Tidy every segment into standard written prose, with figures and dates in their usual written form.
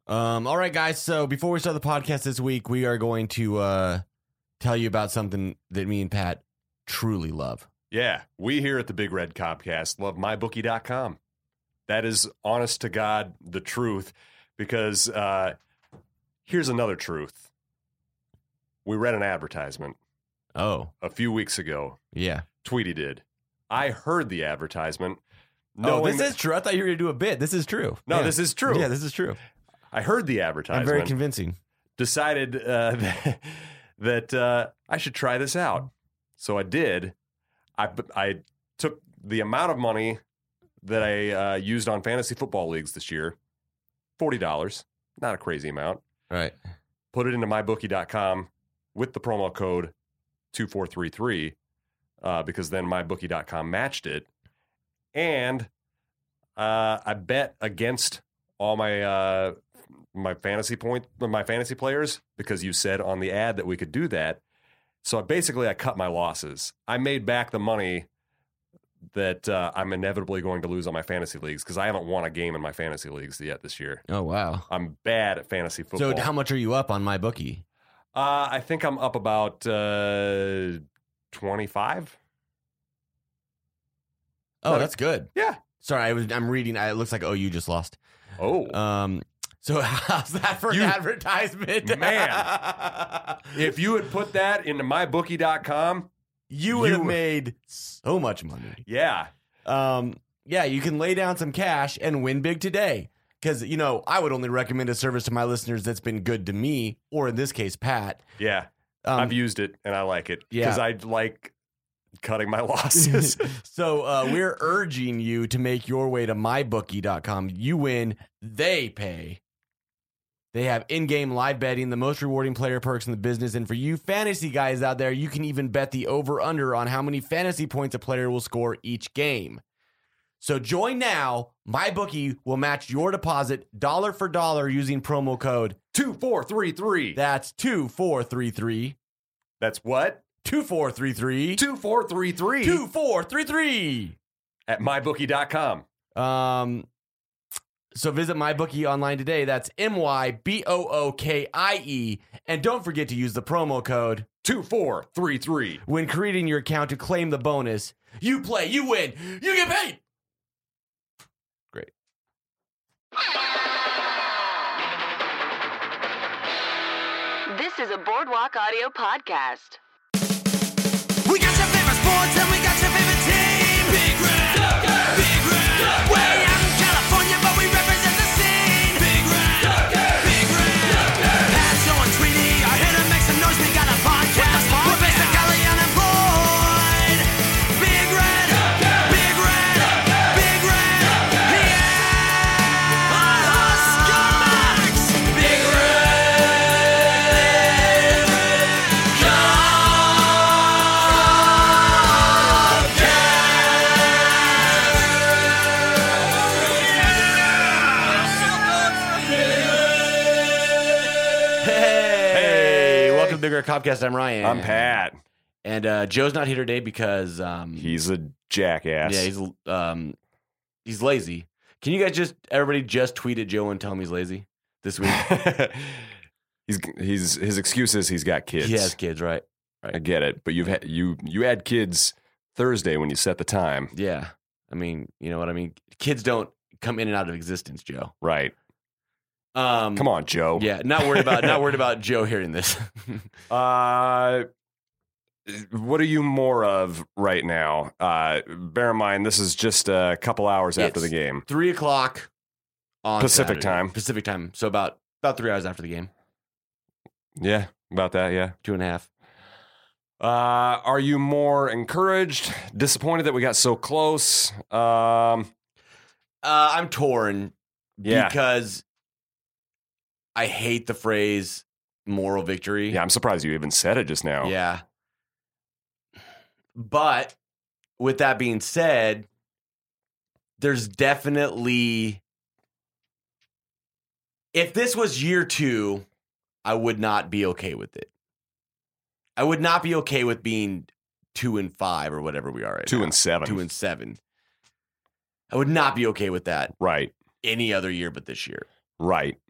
All right, guys. So before we start the podcast this week, we are going to tell you about something that me and Pat truly love. Yeah, we here at the Big Red Copcast love MyBookie.com. That is, honest to God, the truth. Because here's another truth. We read an advertisement. Oh. A few weeks ago. Yeah. Tweety did. I heard the advertisement. This is true. I thought you were going to do a bit. This is true. No, This is true. Yeah, this is true. I heard the advertisement. I'm very convincing. Decided that I should try this out. So I did. I took the amount of money that I used on fantasy football leagues this year, $40, not a crazy amount. Right. Put it into mybookie.com with the promo code 2433 because then mybookie.com matched it. And I bet against all my fantasy players because you said on the ad that we could do that. So basically I cut my losses. I made back the money that I'm inevitably going to lose on my fantasy leagues because I haven't won a game in my fantasy leagues yet this year. Oh, wow. I'm bad at fantasy football. So how much are you up on MyBookie? I think I'm up about 25. Oh, that's good. Yeah. Sorry, I'm reading. It looks like OU just lost. Oh. So how's that for an advertisement? Man, if you had put that into mybookie.com, you would have made so much money. Yeah. Yeah, you can lay down some cash and win big today. Because, I would only recommend a service to my listeners that's been good to me, or in this case, Pat. Yeah. I've used it, and I like it. Because I like cutting my losses. So we're urging you to make your way to mybookie.com. You win, they pay. They have in-game live betting, the most rewarding player perks in the business. And for you fantasy guys out there, you can even bet the over-under on how many fantasy points a player will score each game. So join now. MyBookie will match your deposit dollar for dollar using promo code 2433. That's 2433. That's what? 2433. 2433. 2433. At mybookie.com. So visit MyBookie online today. That's MyBookie. And don't forget to use the promo code 2433 when creating your account to claim the bonus. You play, you win, you get paid. Great. This is a Boardwalk Audio podcast. We got your favorite sports and we got your favorite team. Big Red, Big Red. Way out in California, but we represent the scene. Big Red, Big Red. Pat's going Tweety, our hitter makes some noise. We got a podcast. We're basically unemployed. Big Red, Big Red, Big Red. Yeah, Husker Max. Big Red. Big Red Copcast. I'm Ryan. I'm Pat. And Joe's not here today because he's a jackass. Yeah, he's lazy. Can you guys everybody just tweet at Joe and tell him he's lazy this week? His excuse is he's got kids. He has kids, right? I get it, but you had kids Thursday when you set the time. Yeah, I mean, you know what I mean. Kids don't come in and out of existence, Joe. Right. Come on, Joe. Yeah, not worried about Joe hearing this. What are you more of right now? Bear in mind, this is just a couple hours after the game. 3:00 on Pacific Saturday. time. Pacific time. So about 3 hours after the game. Yeah, about that. Yeah, 2.5. Are you more encouraged, disappointed that we got so close? I'm torn because I hate the phrase moral victory. Yeah, I'm surprised you even said it just now. Yeah. But with that being said, there's definitely, if this was year 2, I would not be okay with it. I would not be okay with being 2-5 or whatever we are right now. 2-7. 2-7. I would not be okay with that. Right. Any other year but this year. Right.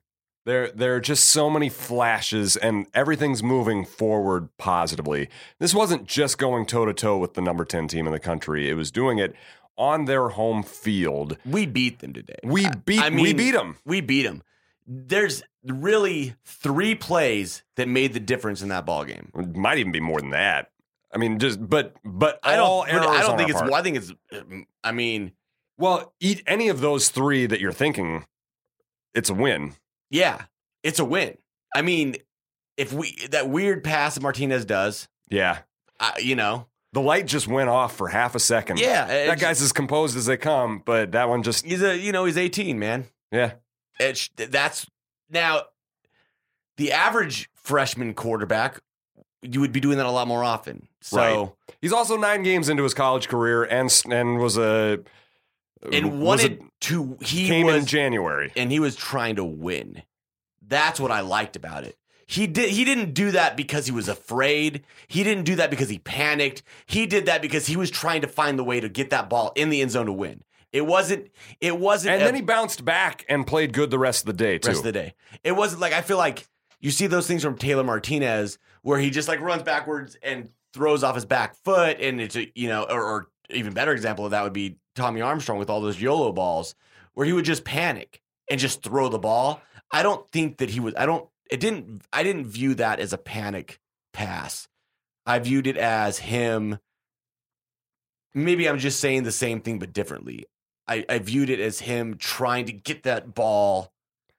There are just so many flashes, and everything's moving forward positively. This wasn't just going toe-to-toe with the number 10 team in the country. It was doing it on their home field. We beat them today. We beat them. We beat them. There's really 3 plays that made the difference in that ball game. It might even be more than that. I mean, but I all don't. errors I don't on think our it's. part. I think it's. I mean, Well, eat any of those 3 that you're thinking, it's a win. yeah, it's a win. I mean, if that weird pass that Martinez does, Yeah. you know, The light just went off for half a second. yeah, That guy's as composed as they come, but that one just, he's he's 18, man. yeah. That's now the average freshman quarterback. You would be doing that a lot more often. So. Right. He's also 9 games into his college career and was a And wanted to. He came was in January. and he was trying to win. That's what I liked about it. He didn't do that because he was afraid. He didn't do that because he panicked. He did that because he was trying to find the way to get that ball in the end zone to win. It wasn't. And then he bounced back and played good the rest of the day, too. rest of the day. It wasn't like, I feel like you see those things from Taylor Martinez where he just like runs backwards and throws off his back foot, and it's or even better example of that would be Tommy Armstrong with all those YOLO balls where he would just panic and just throw the ball. I don't think that he was. I didn't view that as a panic pass. I viewed it as him. Maybe I'm just saying the same thing but differently. I viewed it as him trying to get that ball.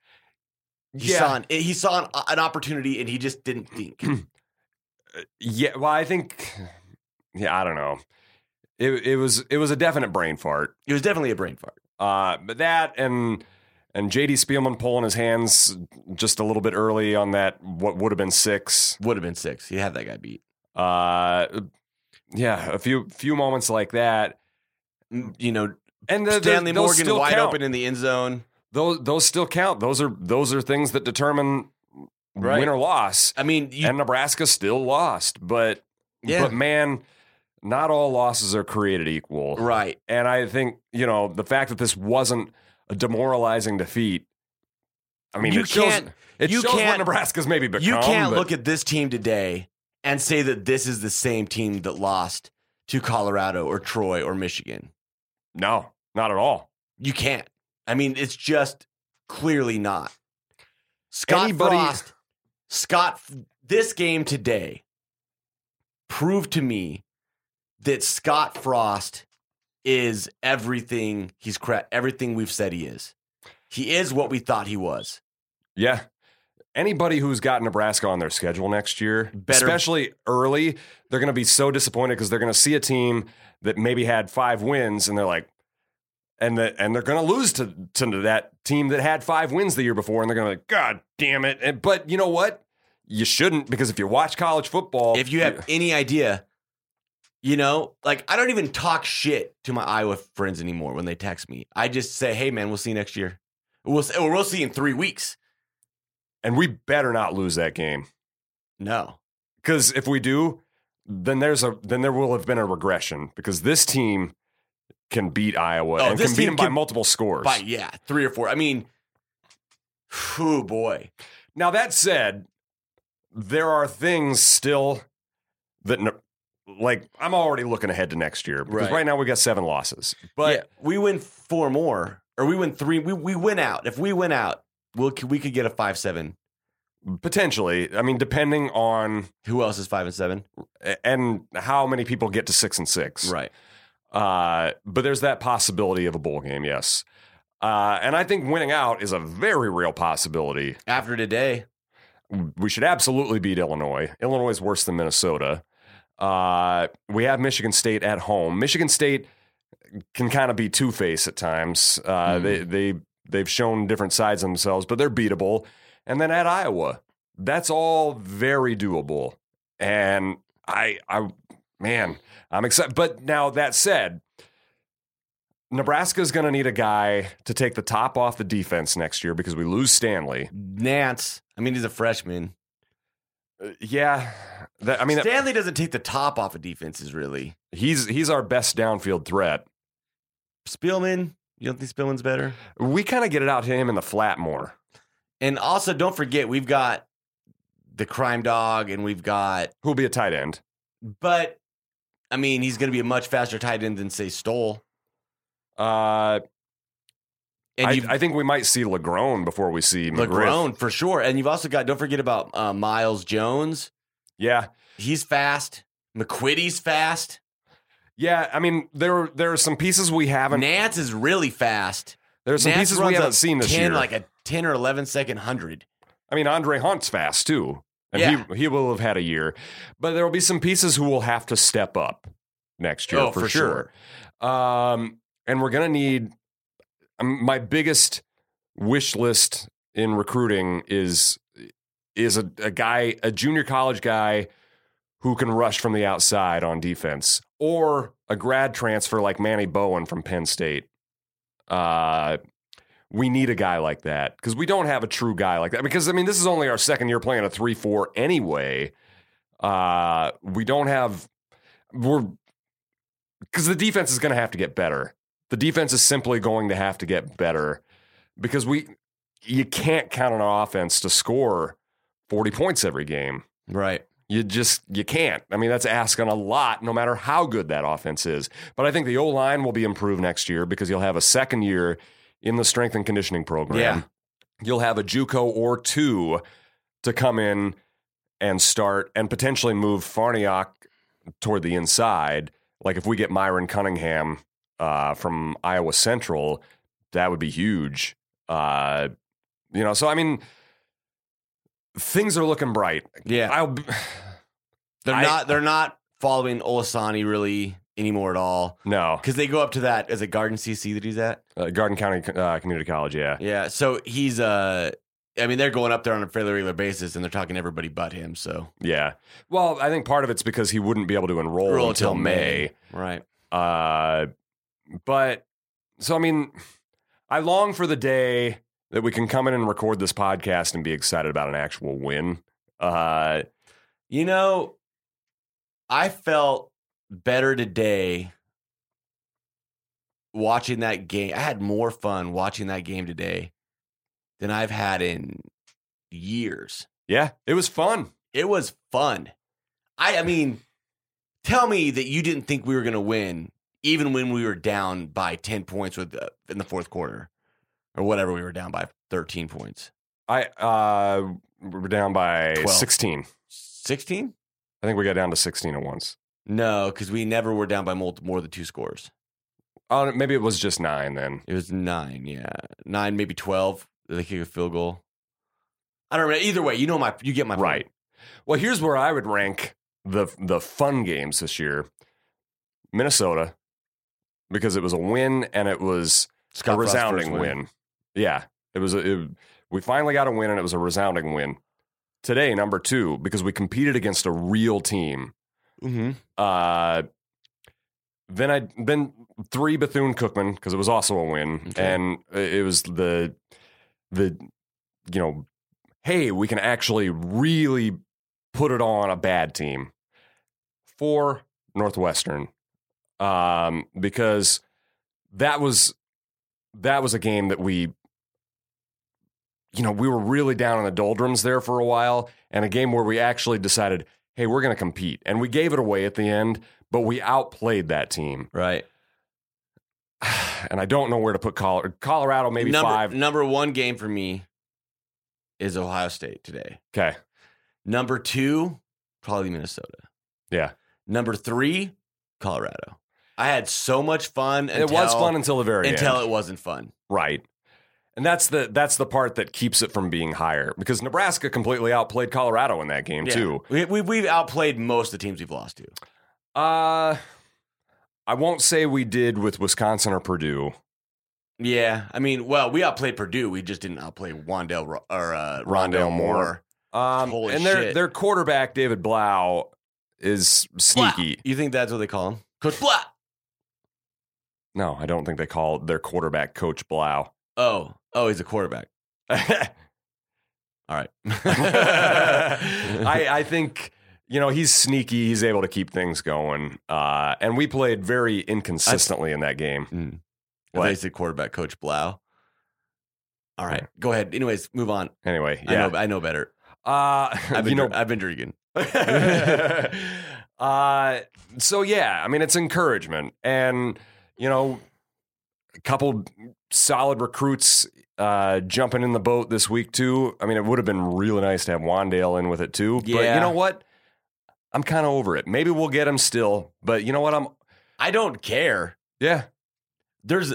He saw an opportunity and he just didn't think. Yeah, well, I think, I don't know. It was a definite brain fart. It was definitely a brain fart. But that and J.D. Spielman pulling his hands just a little bit early on that, what would have been 6. Would have been 6. He had that guy beat. Yeah, a few moments like that. You know, And Stanley those Morgan still wide count. open in the end zone. Those still count. Those are things that determine Right. win or loss. I mean, And Nebraska still lost, but man, not all losses are created equal. right. And I think, the fact that this wasn't a demoralizing defeat, I mean, You it shows can't- what can't- Nebraska's maybe become. You can't but look at this team today and say that this is the same team that lost to Colorado or Troy or Michigan. No, not at all. You can't. I mean, it's just clearly not. Anybody- This game today proved to me that Scott Frost is everything everything we've said he is. He is what we thought he was. Yeah. Anybody who's got Nebraska on their schedule next year, Better- especially early, they're going to be so disappointed because they're going to see a team that maybe had 5 wins, and they're like, and they're going to lose to that team that had 5 wins the year before, and they're going to be like, God damn it! But you know what? You shouldn't, because if you watch college football, If you have any idea, like I don't even talk shit to my Iowa friends anymore when they text me. I just say, "Hey, man, we'll see you next year. We'll see you in 3 weeks." and we better not lose that game, No, because if we do, then there will have been a regression, because this team can beat Iowa and this can beat team them by can- multiple scores. 3 or 4. I mean, oh boy. Now, that said, there are things still that, I'm already looking ahead to next year, because right now we got 7 losses. But Yeah, we win 4 more, or we win 3. We win out. If we win out, we could get a 5-7. potentially, I mean, depending on Who else is 5-7? and how many people get to 6 and 6. Right. But there's that possibility of a bowl game, yes. And I think winning out is a very real possibility. After today, We should absolutely beat Illinois. Illinois is worse than Minnesota. We have Michigan State at home. Michigan State can kind of be two-faced at times. They've shown different sides of themselves, but they're beatable. And then at Iowa, that's all very doable. And I'm excited. But now, that said, Nebraska's going to need a guy to take the top off the defense next year, because we lose Stanley. Nance. I mean, he's a freshman. Yeah. Stanley doesn't take the top off of defenses, really. He's our best downfield threat. Spielman, you don't think Spielman's better? We kind of get it out to him in the flat more. And also, don't forget, we've got the crime dog, and we've got. Who'll be a tight end? But I mean, he's going to be a much faster tight end than say Stoll. I And think we might see Legrone before we see McGriff. Legrone for sure. And you've also got. Don't forget about Miles Jones. Yeah, He's fast. McQuitty's fast. yeah. I mean, there are some pieces we haven't. Nance is really fast. There are some Nance pieces we runs haven't a seen this 10, year. like a 10 or 11 second 100. I mean, Andre Hunt's fast too, and Yeah. he will have had a year. But there will be some pieces who will have to step up next year for sure. And we're gonna need. My biggest wish list in recruiting is a guy, a junior college guy who can rush from the outside on defense, or a grad transfer like Manny Bowen from Penn State. We need a guy like that because we don't have a true guy like that. Because I mean, this is only our second year playing a 3-4 anyway. We don't have because the defense is going to have to get better. The defense is simply going to have to get better because you can't count on our offense to score 40 points every game. Right. You can't. I mean, that's asking a lot no matter how good that offense is. But I think the O-line will be improved next year because you'll have a second year in the strength and conditioning program. Yeah. You'll have a JUCO or two to come in and start and potentially move Farniok toward the inside. Like if we get Myron Cunningham from Iowa Central, that would be huge. So I mean, things are looking bright. Yeah. They're not following Olasani really anymore at all. No. Because they go up to that, is it Garden CC that he's at? Garden County Community College, yeah. Yeah. So he's I mean, they're going up there on a fairly regular basis and they're talking to everybody but him. So Yeah. Well, I think part of it's because he wouldn't be able to enroll until May. Right. But so I mean, I long for the day that we can come in and record this podcast and be excited about an actual win. You know, I felt better today watching that game. I had more fun watching that game today than I've had in years. Yeah, it was fun. It was fun. I mean, tell me that you didn't think we were going to win even when we were down by 10 points in the fourth quarter or whatever. We were down by 13 points. We were down by 12. 16. 16? I think we got down to 16 at once. No, because we never were down by more than 2 scores. Oh, maybe it was just 9 then. It was 9, yeah. 9, maybe 12. They kick a field goal. I don't know. Either way, you get my point. Right. Well, here's where I would rank the fun games this year. Minnesota, because it was a win and it was Scott a Frost's resounding first win. Yeah, we finally got a win and it was a resounding win. Today, number 2, because we competed against a real team. Mm-hmm. Then 3 Bethune-Cookman because it was also a win, Okay. and it was the hey, we can actually really put it on a bad team. 4 Northwestern, because that was a game that we were really down in the doldrums there for a while, and a game where we actually decided, hey, we're going to compete. And we gave it away at the end, but we outplayed that team. Right. And I don't know where to put Colorado, maybe 5. Number 1 game for me is Ohio State today. Okay. Number 2, probably Minnesota. Yeah. Number 3, Colorado. I had so much fun. It was fun until the very end. Until it wasn't fun. Right. And that's the part that keeps it from being higher, because Nebraska completely outplayed Colorado in that game too. We've outplayed most of the teams we've lost to. I won't say we did with Wisconsin or Purdue. Yeah, I mean, well, we outplayed Purdue. We just didn't outplay Rondale Moore. Holy And shit. their quarterback David Blau is sneaky. Blah. You think that's what they call him, Coach Blah? No, I don't think they call their quarterback Coach Blau. Oh, he's a quarterback. All right. I think, he's sneaky. He's able to keep things going. And we played very inconsistently in that game. They said quarterback Coach Blau. All right, go ahead. Anyways, move on. Anyway, yeah. I know better. I've I've been drinking. So yeah, I mean, it's encouragement, and a couple solid recruits jumping in the boat this week too. I mean, it would have been really nice to have Wandale in with it too. But Yeah. you know what? I'm kind of over it. Maybe we'll get him still, but you know what? I don't care. Yeah. This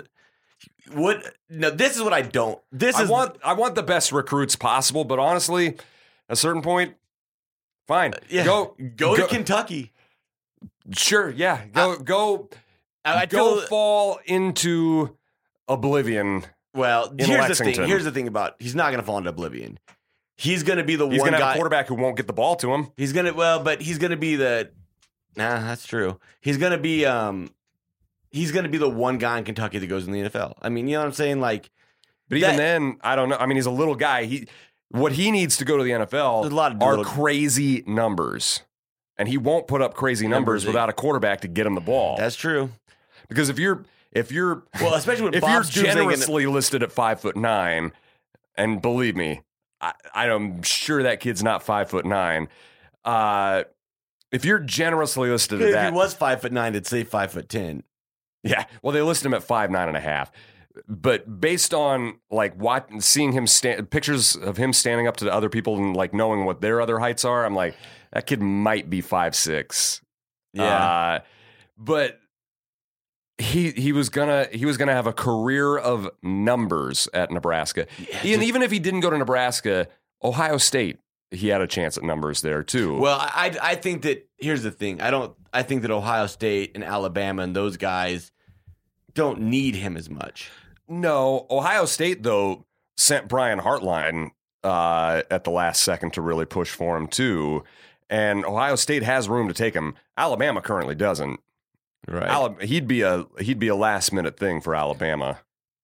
is what I don't. I want the best recruits possible, but honestly, at a certain point, fine. Yeah. Go to Kentucky. Sure, yeah. Go I feel, fall into oblivion. well, in here's Lexington. the thing. Here's the thing about he's not going to fall into oblivion. He's going to be the He's one going to guy. have a quarterback who won't get the ball to him. He's going to but he's going to be the. Nah, that's true. He's going to be the one guy in Kentucky that goes in the NFL. I mean, you know what I'm saying? Like, But even then, I don't know. I mean, he's a little guy. What he needs to go to the NFL There's a lot of are little- crazy numbers. And he won't put up crazy numbers without a quarterback to get him the ball. that's true. Because if you're Well, especially when if Bob you're Stoops ain't gonna- generously listed at 5'9", and believe me, I'm sure that kid's not 5'9". If you're generously listed at if that, he was 5'9", it'd say 5'10". yeah. Well, they listed him at 5'9.5". But based on like seeing him pictures of him standing up to the other people and like knowing what their other heights are, I'm like, that kid might be 5'6". Yeah. But he was gonna have a career of numbers at Nebraska. And even if he didn't go to Nebraska, Ohio State, he had a chance at numbers there too. Well, I think that here's the thing. I think that Ohio State and Alabama and those guys don't need him as much. No, Ohio State though sent Brian Hartline at the last second to really push for him too, and Ohio State has room to take him. Alabama currently doesn't. Right. He'd be a last minute thing for Alabama.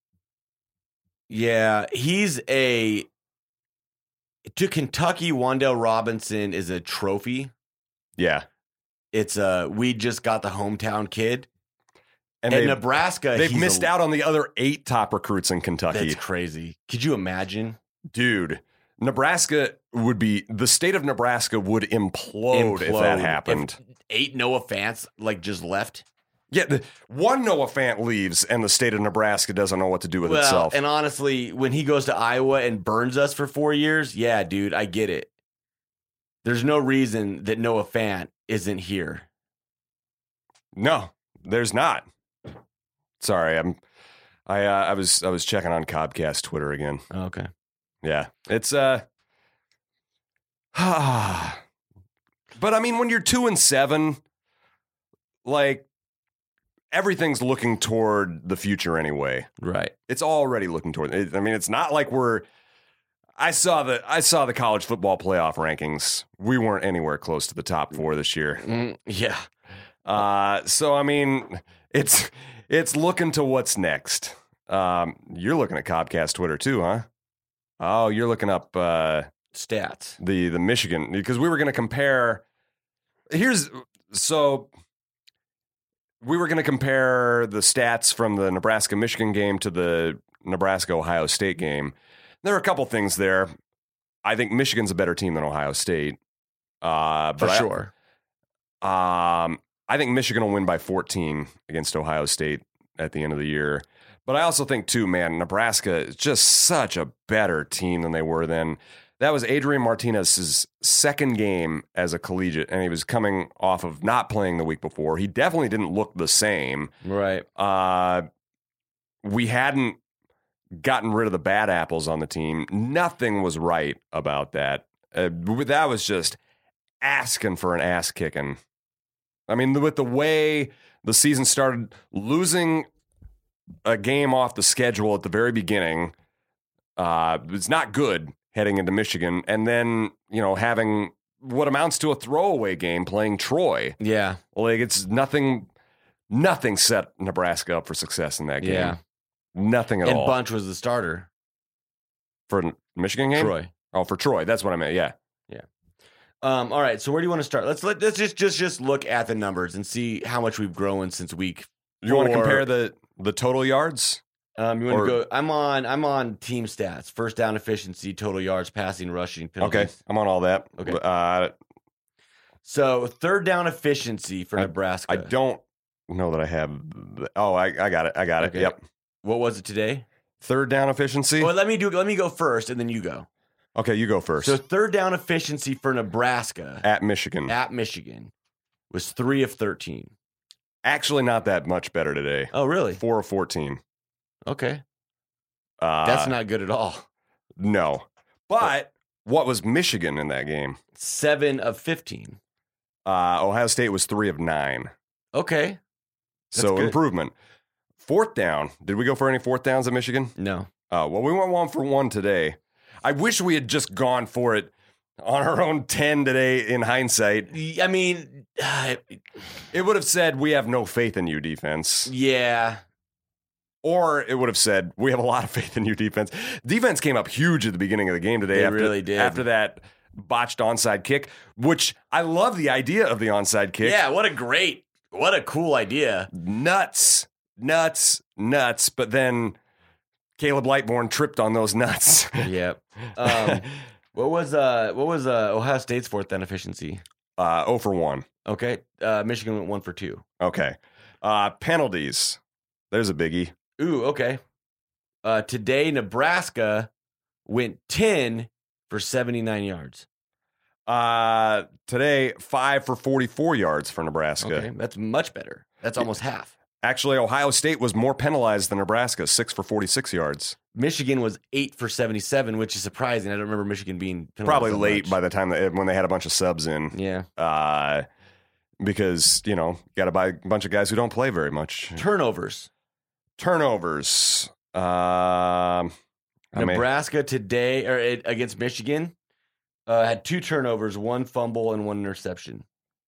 Yeah, to Kentucky, Wandale Robinson is a trophy. Yeah, It's we just got the hometown kid. and And Nebraska, they've missed out on the other 8 top recruits in Kentucky. That's crazy. Could you imagine? Dude, the state of Nebraska would implode if that happened. If 8 Noah Fants just left. Yeah, one Noah Fant leaves, and the state of Nebraska doesn't know what to do with itself. And honestly, when he goes to Iowa and burns us for 4 years, yeah, dude, I get it. There's no reason that Noah Fant isn't here. No, there's not. Sorry, I was checking on Cobcast Twitter again. Okay. Yeah, it's but I mean, when you're 2-7, like everything's looking toward the future anyway. Right. It's already looking toward. I mean, it's not like I saw the college football playoff rankings. We weren't anywhere close to the top 4 this year. Yeah. So I mean, it's looking to what's next. You're looking at Cobcast Twitter too, huh? Oh, you're looking up Stats. the Michigan, because we were going to compare. We were going to compare the stats from the Nebraska-Michigan game to the Nebraska-Ohio State game. There are a couple things there. I think Michigan's a better team than Ohio State. For sure. I think Michigan will win by 14 against Ohio State at the end of the year. But I also think, too, man, Nebraska is just such a better team than they were then. That was Adrian Martinez's second game as a collegiate, and he was coming off of not playing the week before. He definitely didn't look the same. Right. We hadn't gotten rid of the bad apples on the team. Nothing was right about that. That was just asking for an ass kicking. I mean, with the way the season started, losing a game off the schedule at the very beginning, it's not good heading into Michigan. And then, having what amounts to a throwaway game playing Troy. Yeah. Like, it's nothing set Nebraska up for success in that game. Yeah. Nothing at all. And Bunch was the starter. For Michigan game? Troy. Oh, for Troy. That's what I meant. Yeah. All right. So where do you want to start? Let's just look at the numbers and see how much we've grown since week. You want to 4. compare the total yards? You want Or- to go? I'm on team stats. First down efficiency, total yards, passing, rushing, penalties. Okay, I'm on all that. Okay. So third down efficiency for Nebraska. I don't know that I have. Oh, I got it. I got it. Okay. Yep. What was it today? Third down efficiency. Well, let me go first, and then you go. Okay, you go first. So third down efficiency for Nebraska at Michigan. at Michigan was 3 of 13. Actually, not that much better today. Oh, really? 4 of 14. Okay, that's not good at all. No. But what was Michigan in that game? 7 of 15. Ohio State was 3 of 9. Okay, So good. improvement. Fourth down. Did we go for any fourth downs at Michigan? no. Well, we went 1 for 1 today. I wish we had just gone for it on our own 10 today in hindsight. I mean, It would have said, we have no faith in you, defense. yeah. Or it would have said, we have a lot of faith in you, defense. Defense came up huge at the beginning of the game today. They really did. After that botched onside kick, which I love the idea of the onside kick. Yeah, what a cool idea. Nuts. But then Caleb Lightbourne tripped on those nuts. Yep. What was Ohio State's fourth down efficiency? 0 for 1. Okay. Michigan went 1 for 2. Okay. Penalties. There's a biggie. Ooh, okay. Today Nebraska went 10 for 79 yards. Today, 5 for 44 yards for Nebraska. Okay, that's much better. That's almost half. Actually, Ohio State was more penalized than Nebraska, 6 for 46 yards. Michigan was 8 for 77, which is surprising. I don't remember Michigan being penalized Probably so late much. by the time when they had a bunch of subs in. Yeah. Because, got to buy a bunch of guys who don't play very much. Turnovers. Nebraska today against Michigan had 2 turnovers, 1 fumble, and 1 interception.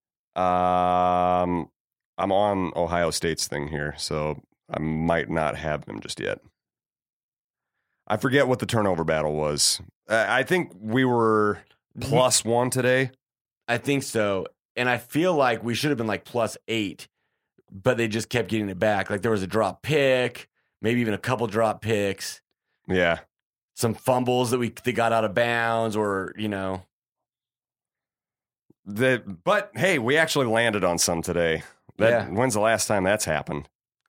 I'm on Ohio State's thing here, so I might not have them just yet. I forget what the turnover battle was. I think we were +1 today. I think so. And I feel like we should have been like +8, but they just kept getting it back. Like there was a drop pick, maybe even a couple drop picks, Yeah. some fumbles that they got out of bounds or, But hey, we actually landed on some today. When's the last time that's happened?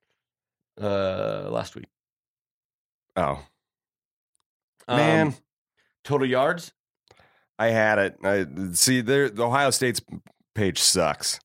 last week. Oh. Man, Total yards? I had it. The Ohio State's page sucks.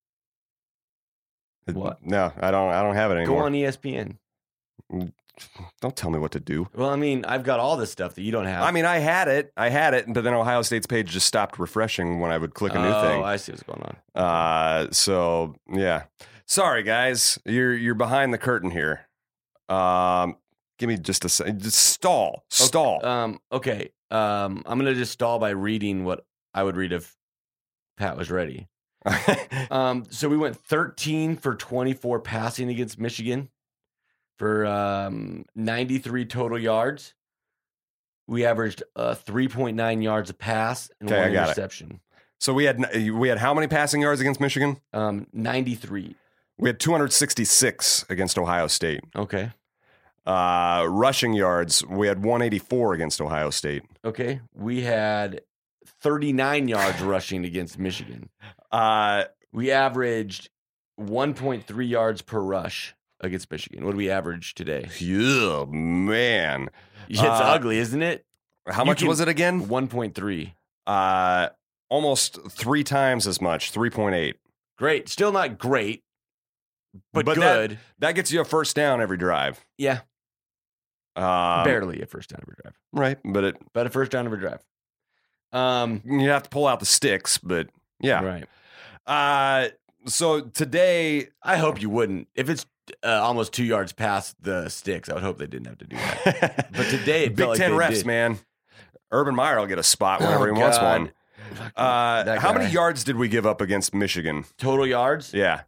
What? No, I don't have it Go anymore. on ESPN. Don't tell me what to do. Well, I mean, I've got all this stuff that you don't have. I mean, I had it, but then Ohio State's page just stopped refreshing when I would click a new thing. Oh, I see what's going on. So yeah. Sorry, guys. You're behind the curtain here. Give me just a second. Just stall. Okay. I'm gonna just stall by reading what I would read if Pat was ready. So we went 13 for 24 passing against Michigan for 93 total yards. We averaged 3.9 yards a pass and Okay, 1 I got it. interception. So we had how many passing yards against Michigan? 93. We had 266 against Ohio State. Okay. Rushing yards, we had 184 against Ohio State. Okay. We had 39 yards rushing against Michigan. We averaged 1.3 yards per rush against Michigan. What do we average today? Yeah, man. It's ugly, isn't it? How much was it again? 1.3. Almost 3 times as much, 3.8. Great. Still not great, but But good. That gets you a first down every drive. Yeah. Barely a first down every drive. Right, But a first down every drive. You have to pull out the sticks, but yeah. Right. So today, I hope you wouldn't. If it's almost 2 yards past the sticks, I would hope they didn't have to do that. But today, it Big felt like 10 they refs, did. man. Urban Meyer will get a spot whenever he wants God. one. That How many guy. yards did we give up against Michigan? Total yards? Yeah.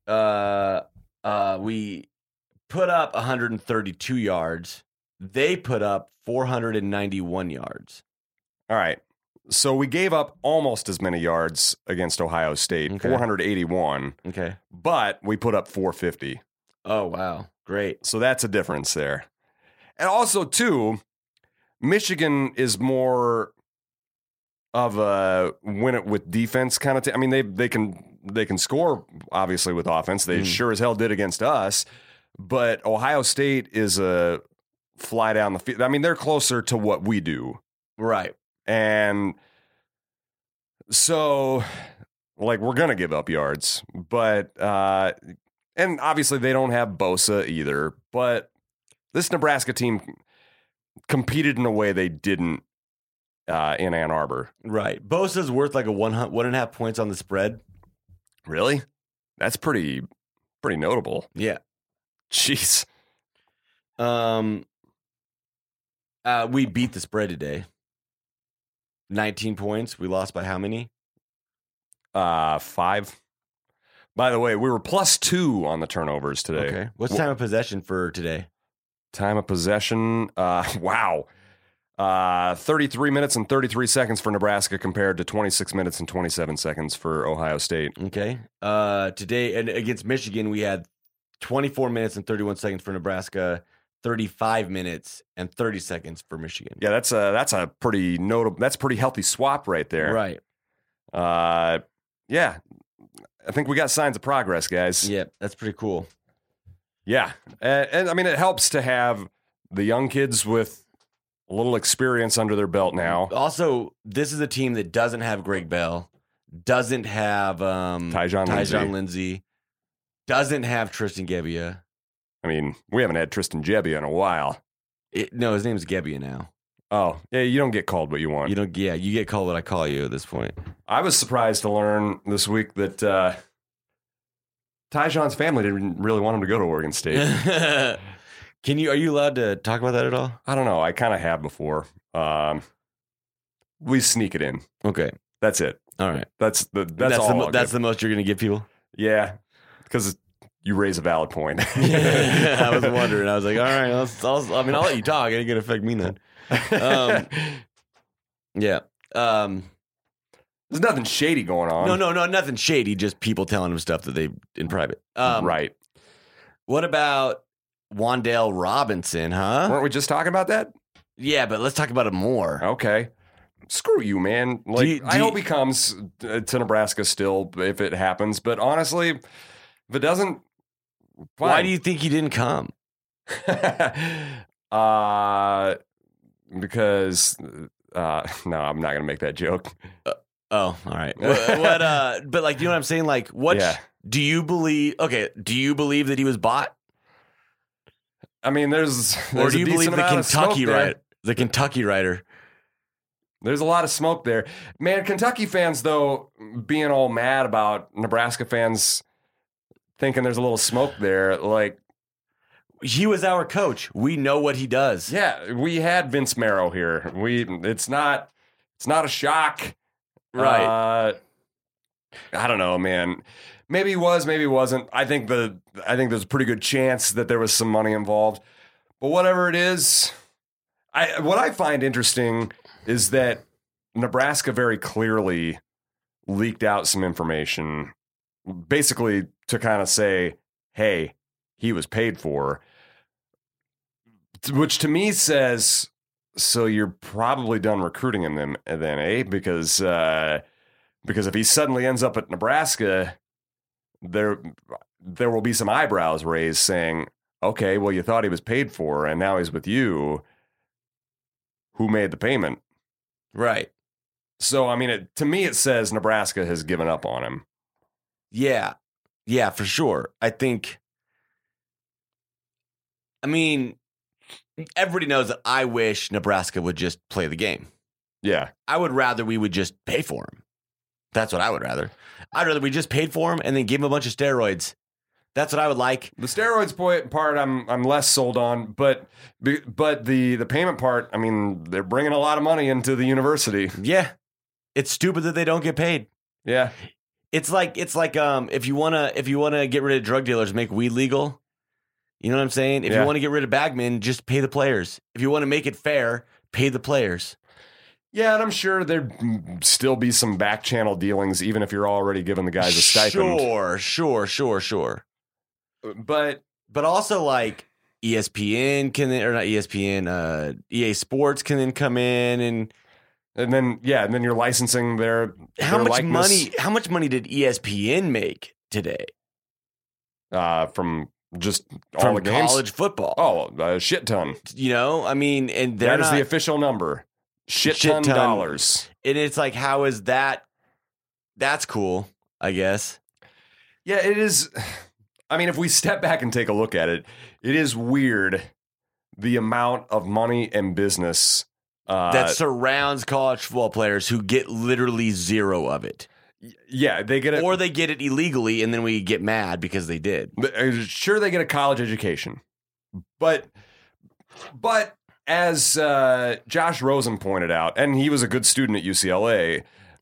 We put up 132 yards. They put up 491 yards. All right. So we gave up almost as many yards against Ohio State, Okay. 481, Okay. but we put up 450. Oh, wow. Great. So that's a difference there. And also, too, Michigan is more of a win it with defense kind of I mean, they can score, obviously, with offense. They sure as hell did against us. But Ohio State is a fly down the field. I mean, they're closer to what we do. Right. And so, like, we're going to give up yards. But, and obviously they don't have Bosa either. But this Nebraska team competed in a way they didn't in Ann Arbor. Right. Bosa's worth like a 1.5 points on the spread. Really? That's pretty notable. Yeah. Jeez. We beat the spread today. 19 points. We lost by how many? 5. By the way, we were +2 on the turnovers today. Okay. What's time of possession for today? Time of possession. Wow. 33 minutes and 33 seconds for Nebraska compared to 26 minutes and 27 seconds for Ohio State. Okay. Today and against Michigan, we had 24 minutes and 31 seconds for Nebraska, 35 minutes and 30 seconds for Michigan. Yeah, that's a pretty notable. That's a pretty healthy swap right there. Right. Yeah. I think we got signs of progress, guys. Yeah, that's pretty cool. Yeah. And I mean, it helps to have the young kids with a little experience under their belt now. Also, this is a team that doesn't have Greg Bell, doesn't have Tyjon Lindsey, doesn't have Tristan Gebbia. I mean, we haven't had Tristan Gebbia in a while. No, his name's Gebbia now. Oh, yeah, you don't get called what you want. You don't. Yeah, you get called what I call you at this point. I was surprised to learn this week that Tyjon's family didn't really want him to go to Oregon State. Are you allowed to talk about that at all? I don't know. I kind of have before. We sneak it in. Okay. That's it. All right. That's all. That's the most you're going to give people? Yeah, because you raise a valid point. I was wondering. I was like, all right, I'll let you talk. It ain't going to affect me then. Yeah. There's nothing shady going on. No, nothing shady. Just people telling him stuff that they in private. Right. What about Wan'Dale Robinson, huh? Weren't we just talking about that? Yeah, but let's talk about it more. Okay. Screw you, man. Like, I hope he comes to Nebraska still if it happens. But honestly, if it doesn't, fine. Why do you think he didn't come? Because no, I'm not gonna make that joke. Oh, all right. But like, you know what I'm saying? Like, what do you believe? Okay, do you believe that he was bought? I mean, there's or do you a believe decent the amount of smoke Kentucky there. the Kentucky writer? There's a lot of smoke there, man. Kentucky fans, though, being all mad about Nebraska fans thinking there's a little smoke there, like. He was our coach. We know what he does. Yeah, we had Vince Marrow here. It's not a shock. Right. I don't know, man. Maybe he was, maybe he wasn't. I think there's a pretty good chance that there was some money involved. But whatever it is, what I find interesting is that Nebraska very clearly leaked out some information, basically to kind of say, hey, he was paid for, which to me says, so you're probably done recruiting him then, eh? Because if he suddenly ends up at Nebraska, there will be some eyebrows raised saying, okay, well, you thought he was paid for, and now he's with you. Who made the payment? Right. So, I mean, to me, it says Nebraska has given up on him. Yeah. Yeah, for sure. I mean, everybody knows that I wish Nebraska would just play the game. Yeah. I would rather we would just pay for him. That's what I would rather. I'd rather we just paid for him and then give him a bunch of steroids. That's what I would like. The steroids part, I'm less sold on, but the payment part, I mean, they're bringing a lot of money into the university. Yeah, it's stupid that they don't get paid. Yeah, it's like if you wanna get rid of drug dealers, make weed legal. You know what I'm saying? If you want to get rid of bagmen, just pay the players. If you want to make it fair, pay the players. Yeah, and I'm sure there'd still be some back channel dealings, even if you're already giving the guys a stipend. Sure. But But also like ESPN or not ESPN, EA Sports can then come in and then you're licensing their how much likeness, money did ESPN make today from just all from the games? college football? Oh, a shit ton. You know, I mean, and they're That is not, the official number. Shit ton dollars. and it's like, how is that? That's cool, I guess. Yeah, it is. I mean, if we step back and take a look at it, it is weird the amount of money and business That surrounds college football players who get literally zero of it. Yeah, they get it. Or they get it illegally, and then we get mad because they did. Sure, they get a college education, but as Josh Rosen pointed out, and he was a good student at UCLA,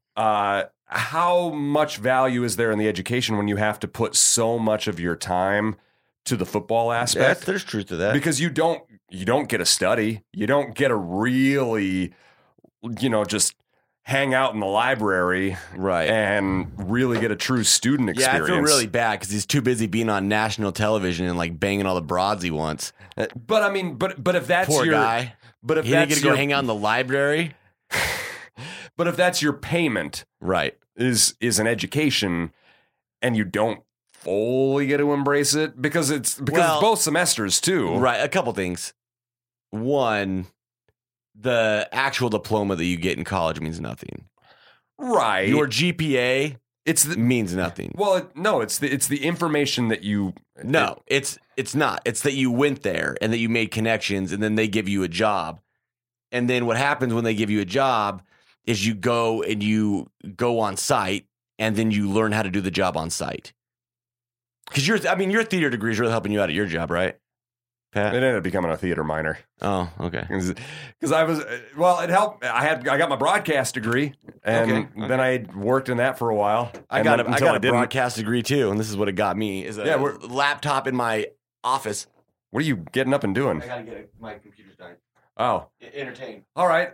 how much value is there in the education when you have to put so much of your time to the football aspect? There's truth to that. Because you don't get a study, you don't get a really, just hang out in the library, right, and really get a true student experience. Yeah, I feel really bad because he's too busy being on national television and like banging all the broads he wants. But I mean, but if that's poor your guy, but if he that's didn't get to go hang out in the library. But if that's your payment, right, is an education, and you don't fully get to embrace it because it's both semesters too. Right, a couple things. One, the actual diploma that you get in college means nothing. Right, your GPA means nothing. Well, no, it's the information that you. No, it's not. It's that you went there and that you made connections, and then they give you a job. And then what happens when they give you a job is you go on site, and then you learn how to do the job on site. Because your theater degree is really helping you out at your job, right, Pat? It ended up becoming a theater minor. Oh, okay. Because it helped. I got my broadcast degree, and then I worked in that for a while. I got a broadcast degree too, and this is what it got me: is a laptop in my office. What are you getting up and doing? I gotta get my computer's dying. Oh, entertain. All right.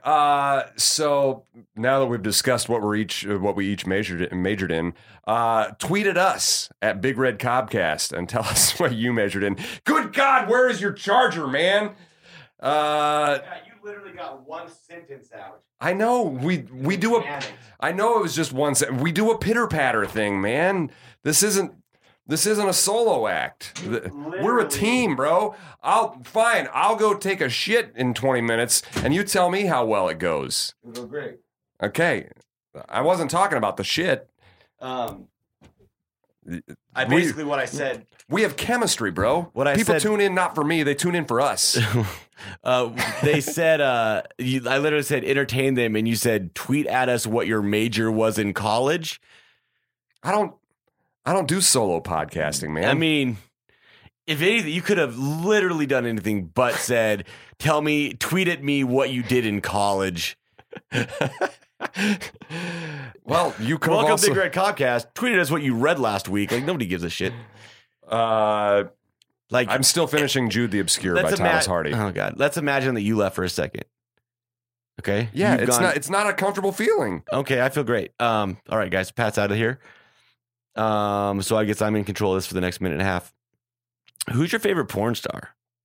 So now that we've discussed what we each majored in, tweet at us at Big Red Cobcast and tell us what you measured in. Good God, where is your charger, man? You literally got one sentence out. I know we do I know it was just one sentence. We do a pitter patter thing, man. This isn't a solo act. We're a team, bro. I'll go take a shit in 20 minutes, and you tell me how well it goes. It'll go great. Okay. I wasn't talking about the shit. What I said. We have chemistry, bro. People tune in not for me; they tune in for us. They said, I literally said, entertain them, and you said, tweet at us what your major was in college. I don't do solo podcasting, man. I mean, if anything, you could have literally done anything but said, tweet at me what you did in college. Well, you could Welcome also... to Big Red Cobcast. Tweet at us what you read last week. Like, nobody gives a shit. I'm still finishing Jude the Obscure by Thomas Hardy. Oh, God. Let's imagine that you left for a second. Okay? Yeah, it's not a comfortable feeling. Okay, I feel great. All right, guys, Pat's out of here. So I guess I'm in control of this for the next minute and a half. Who's your favorite porn star?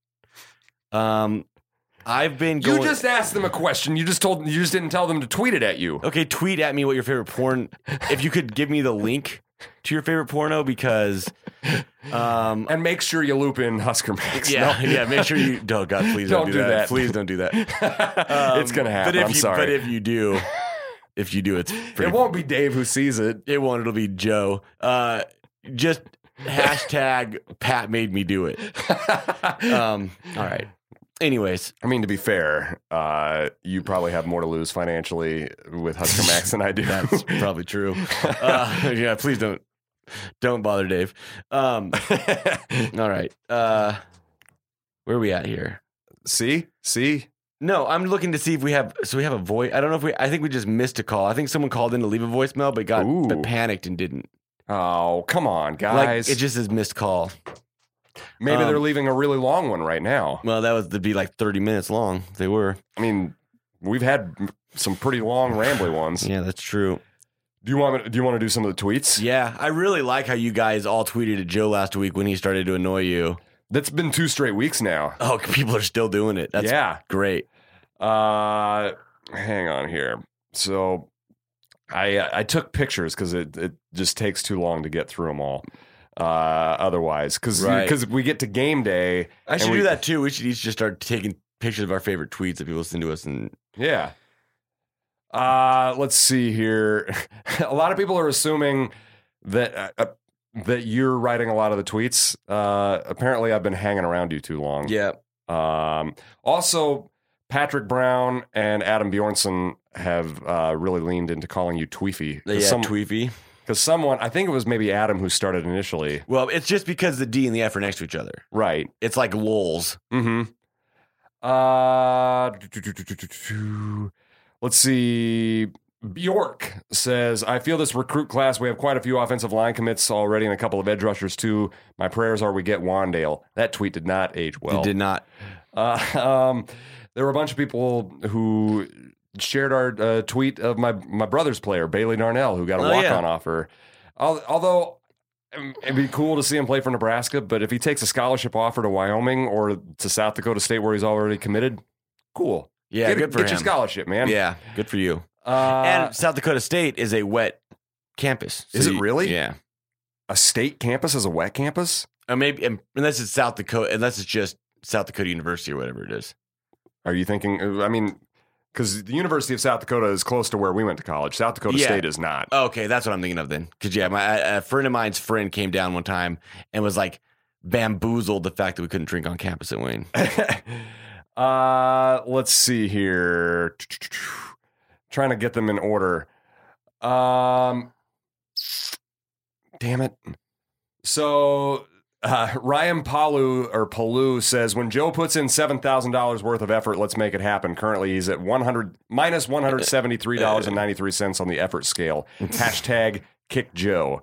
I've been going... You just asked them a question. You just didn't tell them to tweet it at you. Okay, tweet at me what your favorite porn... If you could give me the link to your favorite porno, because... and make sure you loop in Husker Max. Yeah, make sure you... Oh, God, please don't do that. Please don't do that. It's going to happen. I'm sorry. But if you do... it's pretty... It won't be Dave who sees it. It won't. It'll be Joe. Just hashtag Pat made me do it. All right. Anyways. I mean, to be fair, you probably have more to lose financially with Husker Max than I do. That's probably true. Yeah, please don't bother Dave. All right. Where are we at here? See? No, I'm looking to see if we have a voice. I don't know I think we just missed a call. I think someone called in to leave a voicemail, but panicked and didn't. Oh, come on, guys. Like, it just says missed call. Maybe they're leaving a really long one right now. Well, that'd be like 30 minutes long. They were. I mean, we've had some pretty long, rambly ones. Yeah, that's true. Do you want to do some of the tweets? Yeah, I really like how you guys all tweeted at Joe last week when he started to annoy you. That's been 2 straight weeks now. Oh, people are still doing it. That's yeah. great. Hang on here. So I took pictures because it just takes too long to get through them all. Otherwise, because we get to game day. I should do that too. We should each just start taking pictures of our favorite tweets that people listen to us. And yeah. Let's see here. A lot of people are assuming that you're writing a lot of the tweets. Apparently, I've been hanging around you too long. yeah. Also, Patrick Brown and Adam Bjornson have really leaned into calling you Tweefy. Tweefy. Because someone, I think it was maybe Adam who started initially. Well, it's just because the D and the F are next to each other. Right. It's like LOLs. Mm-hmm. Let's see. Bjork says, I feel this recruit class, we have quite a few offensive line commits already and a couple of edge rushers too. My prayers are we get Wandale. That tweet did not age well. It did not. There were a bunch of people who shared our tweet of my brother's player, Bailey Darnell, who got a walk-on offer. Although it'd be cool to see him play for Nebraska, but if he takes a scholarship offer to Wyoming or to South Dakota State where he's already committed, cool. Yeah, good for him. Get your scholarship, man. Yeah, good for you. And South Dakota State is a wet campus. Is it really? Yeah. A state campus is a wet campus? Or maybe, unless it's South Dakota, unless it's just South Dakota University or whatever it is. Are you thinking, I mean, because the University of South Dakota is close to where we went to college. South Dakota State is not. Okay, that's what I'm thinking of then. Because, a friend of mine's friend came down one time and was like bamboozled the fact that we couldn't drink on campus at Wayne. Let's see here. Trying to get them in order. Damn it. So Ryan Palu says, when Joe puts in $7,000 worth of effort, let's make it happen. Currently, he's at minus $173.93 on the effort scale. Hashtag kick Joe.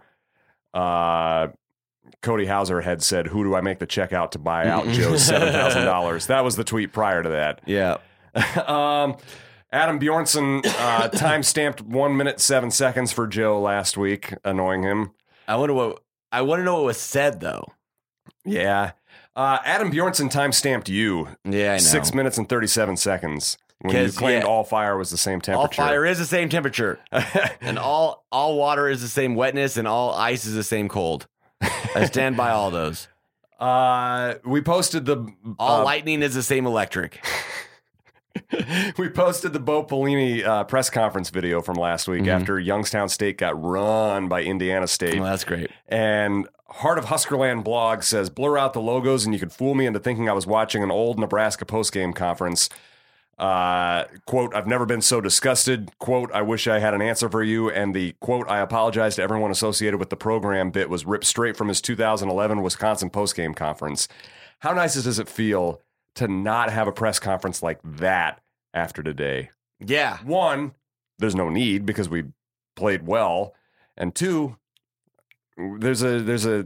Cody Hauser had said, who do I make the check out to buy out Joe's $7,000? That was the tweet prior to that. Yeah. Adam Bjornson time-stamped 1 minute 7 seconds for Joe last week, annoying him. I want to know what was said, though. Yeah. Adam Bjornson time-stamped you. Yeah, I know. 6 minutes and 37 seconds. When you claimed all fire was the same temperature. All fire is the same temperature. And all water is the same wetness, and all ice is the same cold. I stand by all those. We posted the... all lightning is the same electric. We posted the Bo Pelini press conference video from last week after Youngstown State got run by Indiana State. Oh, that's great. And Heart of Huskerland blog says, blur out the logos and you could fool me into thinking I was watching an old Nebraska postgame conference. Quote, I've never been so disgusted. Quote, I wish I had an answer for you. And the quote, I apologize to everyone associated with the program bit was ripped straight from his 2011 Wisconsin postgame conference. How nice does it feel to not have a press conference like that after today? Yeah. One, there's no need because we played well. And two, there's a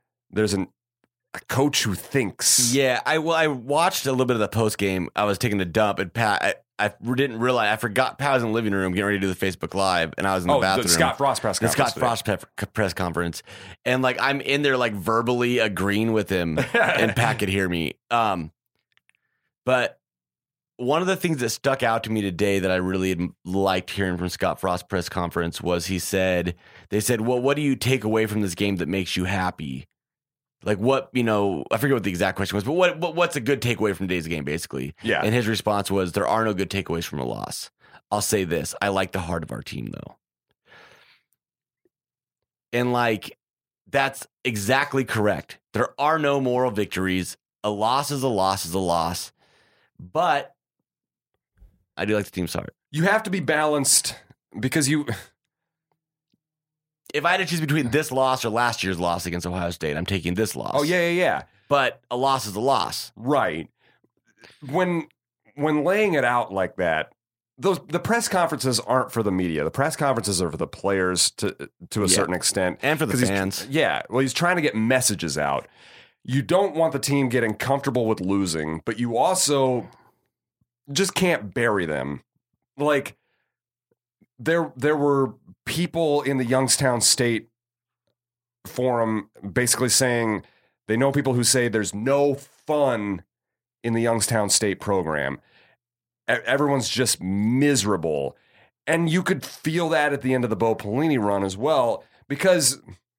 coach who thinks. Yeah, I watched a little bit of the post game. I was taking a dump, and Pat, I didn't realize, I forgot Pat was in the living room getting ready to do the Facebook Live, and I was in the bathroom. The Scott Frost press conference. The Scott Frost press conference, and like I'm in there like verbally agreeing with him, and Pat could hear me. But one of the things that stuck out to me today that I really liked hearing from Scott Frost press conference was they said, well, what do you take away from this game that makes you happy? Like what, I forget what the exact question was, but what's a good takeaway from today's game, basically? Yeah. And his response was, there are no good takeaways from a loss. I'll say this. I like the heart of our team, though. And like, that's exactly correct. There are no moral victories. A loss is a loss is a loss. But I do like the team's heart. You have to be balanced because if I had to choose between this loss or last year's loss against Ohio State, I'm taking this loss. Oh, yeah. But a loss is a loss. Right. When laying it out like that, the press conferences aren't for the media. The press conferences are for the players to a certain extent. And for the fans. He's trying to get messages out. You don't want the team getting comfortable with losing, but you also just can't bury them. Like, there were people in the Youngstown State forum basically saying They know people who say there's no fun in the Youngstown State program. Everyone's just miserable. And you could feel that at the end of the Bo Pelini run as well, because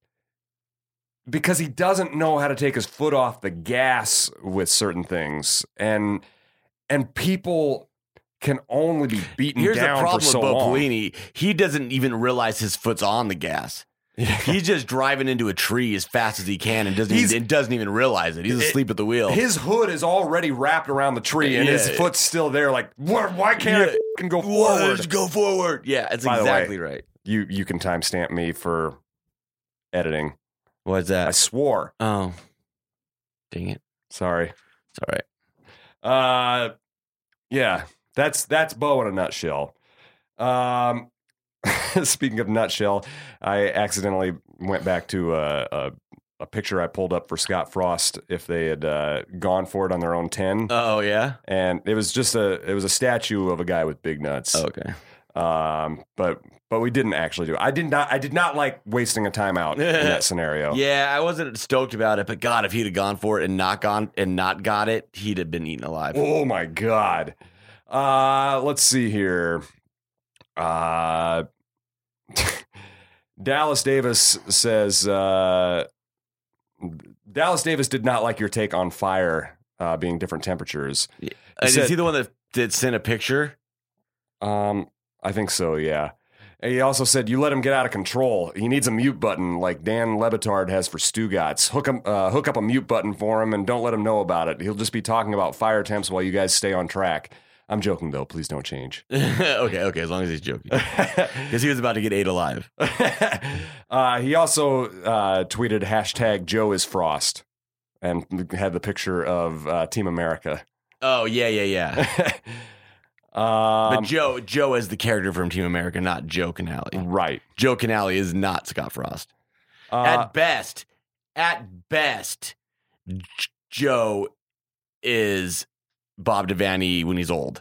he doesn't know how to take his foot off the gas with certain things. And people can only be beaten Here's down the problem for so with Bo long. Pelini. He doesn't even realize his foot's on the gas. He's just driving into a tree as fast as he can and doesn't even realize it. He's asleep at the wheel. His hood is already wrapped around the tree, and his foot's still there. Like, why can't I f***ing go forward? Let's go forward. Yeah, that's By the exactly way, right. You can timestamp me for editing. What's I that? swore. Oh, dang it. Sorry. It's all right. Yeah, that's Bo in a nutshell. Speaking of nutshell, I accidentally went back to a picture I pulled up for Scott Frost if they had gone for it on their own 10. Oh, yeah? And it was just a statue of a guy with big nuts. Oh, okay. But we didn't actually do it. I did not like wasting a timeout in that scenario. Yeah, I wasn't stoked about it, but God, if he'd have gone for it and not got it, he'd have been eaten alive. Oh my God. Let's see here. Dallas Davis says Dallas Davis did not like your take on fire being different temperatures. Is he the one that sent a picture? I think so, yeah. And he also said, you let him get out of control. He needs a mute button like Dan Lebitard has for Stugatz. Hook up a mute button for him and don't let him know about it. He'll just be talking about fire temps while you guys stay on track. I'm joking, though. Please don't change. Okay, as long as he's joking. Because he was about to get ate alive. He also tweeted hashtag Joe is Frost and had the picture of Team America. Oh, yeah. But Joe is the character from Team America, not Joe Canale. Right. Joe Canale is not Scott Frost. At best, Joe is Bob Devaney when he's old.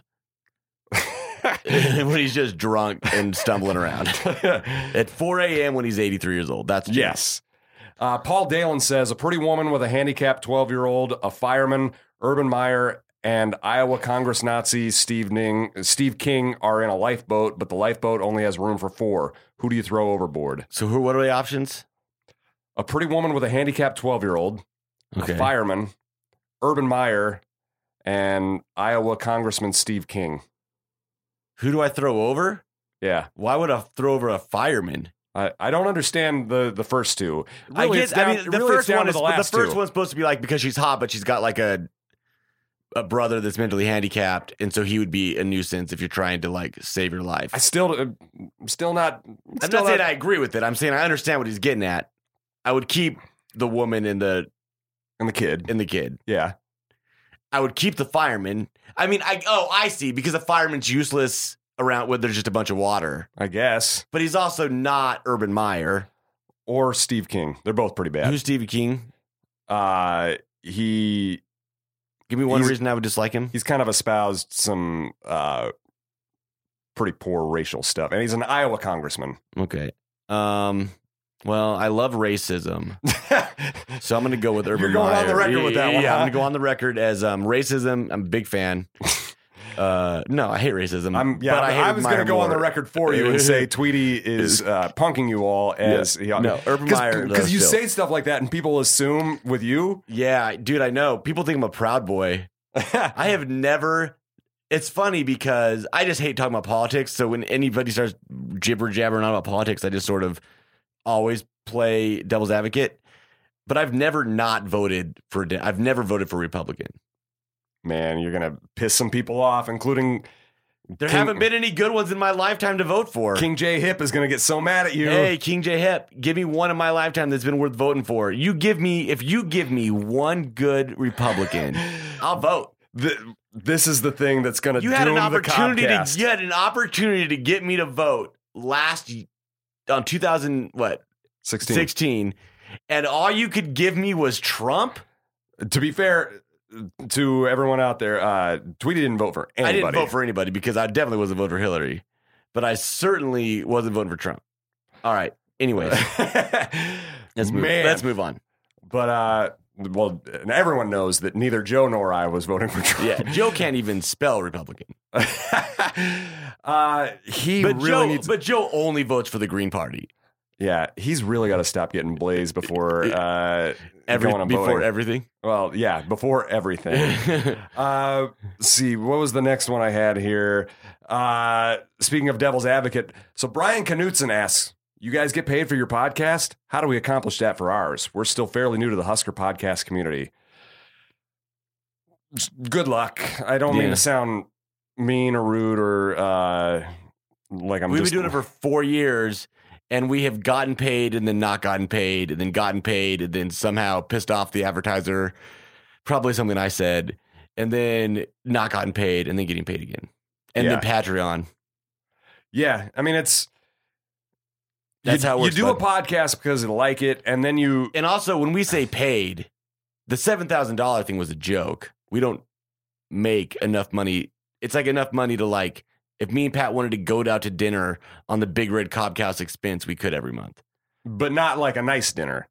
When he's just drunk and stumbling around. At 4 a.m. when he's 83 years old. That's Joe. Yes. Paul Dalen says, a pretty woman with a handicapped 12-year-old, a fireman, Urban Meyer, and Iowa Congress Nazi Steve King are in a lifeboat, but the lifeboat only has room for 4. Who do you throw overboard? So what are the options? A pretty woman with a handicapped 12-year-old, Okay. a fireman, Urban Meyer, and Iowa Congressman Steve King. Who do I throw over? Yeah. Why would I throw over a fireman? I don't understand the first two. Really, the first one is the first two. one's supposed to be like because she's hot, but she's got like a brother that's mentally handicapped, and so he would be a nuisance if you're trying to like save your life. I'm still not. I'm not saying I agree with it. I'm saying I understand what he's getting at. I would keep the woman and the kid. Yeah. I would keep the fireman. I mean, I see, because the fireman's useless around where there's just a bunch of water. I guess. But he's also not Urban Meyer. Or Steve King. They're both pretty bad. Who's Stevie King? Give me one reason I would dislike him. He's kind of espoused some pretty poor racial stuff. And he's an Iowa congressman. Okay. Well, I love racism. So I'm going to go with Urban Meyer. You're going on the record with that one, Yeah, huh? I'm going to go on the record as racism. I'm a big fan. No, I hate racism. But I was going to go on the record for you and say Tweety is punking you all as no, Urban Meyer. Because you say stuff like that and people assume with you. Yeah, dude, I know. People think I'm a proud boy. I have never. It's funny because I just hate talking about politics. So when anybody starts jibber jabbering on about politics, I just sort of always play devil's advocate. But I've never not voted for. I've never voted for Republican. Man, you're going to piss some people off, including... There haven't been any good ones in my lifetime to vote for. King J. Hip is going to get so mad at you. Hey, King J. Hip, give me one in my lifetime that's been worth voting for. If you give me one good Republican, I'll vote. This is the thing that's going to doom You had an opportunity to get me to vote on 2016, and all you could give me was Trump. To be fair to everyone out there, Tweety didn't vote for anybody. I didn't vote for anybody because I definitely wasn't voting for Hillary, but I certainly wasn't voting for Trump. All right. Anyways, let's move on. But well, and everyone knows that neither Joe nor I was voting for Trump. Yeah, Joe can't even spell Republican. He But really Joe, needs. but Joe only votes for the Green Party. Yeah, he's really got to stop getting blazed before going on Before voting. everything. Well, yeah, before everything. Let's see, what was the next one I had here? Speaking of devil's advocate, so Brian Knutson asks, you guys get paid for your podcast? How do we accomplish that for ours? We're still fairly new to the Husker podcast community. Good luck. I don't mean Yeah. to sound mean or rude or like I'm We've just been doing it for 4 years, and we have gotten paid and then not gotten paid and then gotten paid and then somehow pissed off the advertiser. Probably something I said, and then not gotten paid and then getting paid again. And then Patreon. Yeah, I mean, That's how it works, you do a bud. podcast because you like it, and then you And also, when we say paid, the $7,000 thing was a joke. We don't make enough money. It's like enough money to like, if me and Pat wanted to go out to dinner on the Big Red Cobhouse expense, we could every month. but not like a nice dinner.